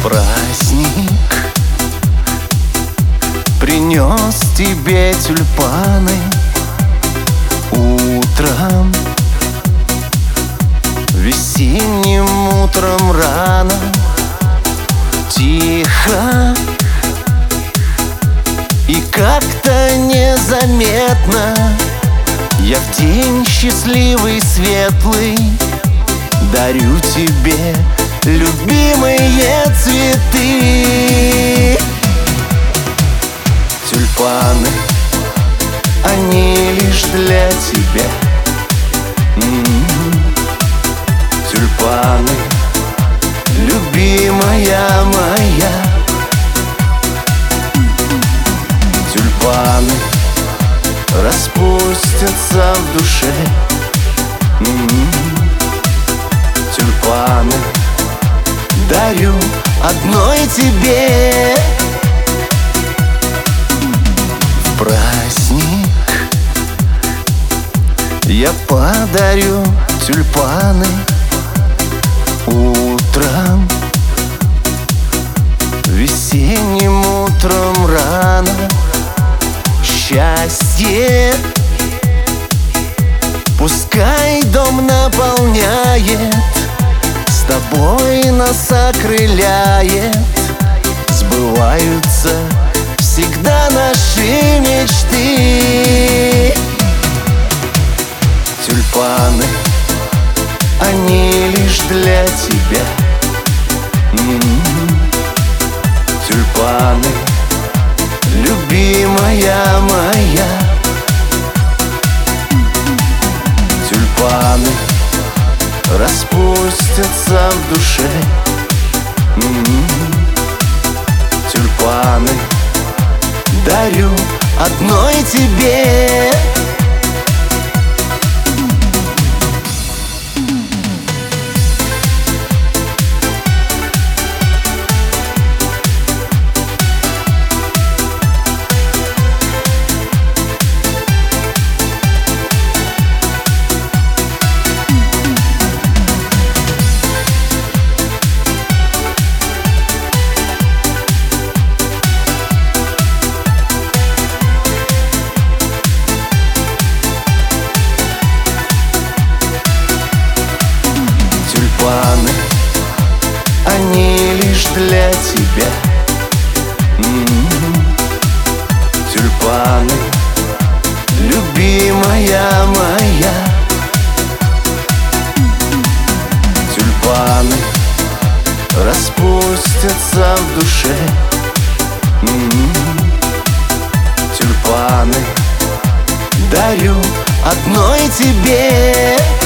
Праздник принес тебе тюльпаны утром, весенним утром рано, тихо и как-то незаметно. Я в день счастливый, светлый дарю тебе любимые цветы. Тюльпаны, они лишь для тебя. Тюльпаны, любимая моя. Тюльпаны распустятся в душе. Тюльпаны дарю одной тебе. В праздник я подарю тюльпаны утром, весенним утром рано. Счастье пускай дом наполняет, с тобой нас окрыляет. Сбываются всегда наши мечты. Тюльпаны, они лишь для тебя. Тюльпаны, любимая моя. Тюльпаны распустятся в душе. Тюльпаны дарю одной тебе. Тюльпаны, они лишь для тебя. Тюльпаны, любимая моя. Тюльпаны распустятся в душе. Тюльпаны дарю одной тебе.